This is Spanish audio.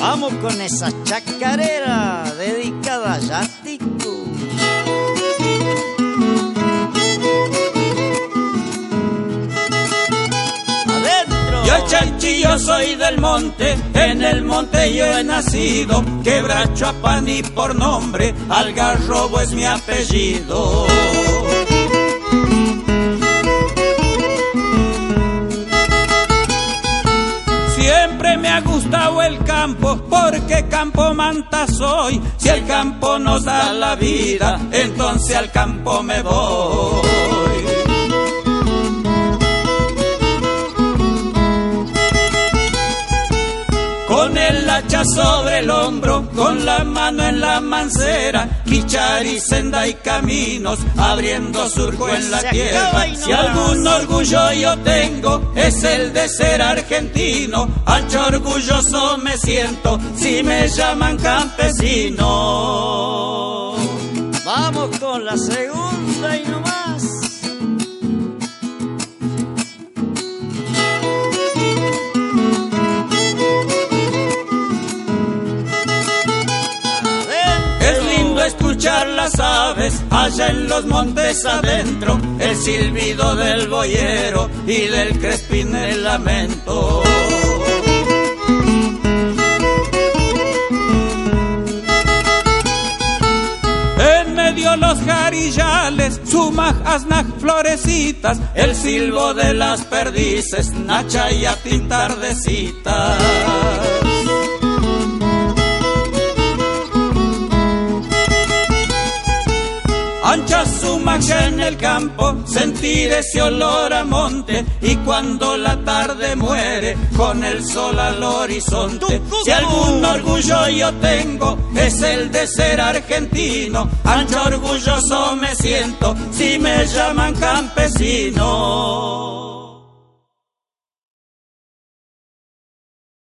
Vamos con esa chacarera dedicada a Yatico. Adentro. Yo chanchillo soy del monte, en el monte yo he nacido. Quebracho Apaní por nombre, Algarrobo es mi apellido. Siempre me ha gustado el campo, porque campo manta soy. Si el campo nos da la vida, entonces al campo me voy. Con el hacha sobre el hombro, con la mano en la mancera, quichari, senda y caminos, abriendo surco en la tierra. Si algún orgullo yo tengo, es el de ser argentino. Ancho orgulloso me siento, si me llaman campesino. Vamos con la segunda y no más. Escuchar las aves allá en los montes adentro, el silbido del boyero y del crespín el lamento. En medio los jarillales, sumaj, asnaj, florecitas, el silbo de las perdices, nacha y atín tardecitas. Ancha su magia en el campo, sentir ese olor a monte, y cuando la tarde muere, con el sol al horizonte. Si algún orgullo yo tengo, es el de ser argentino. Ancho orgulloso me siento, si me llaman campesino.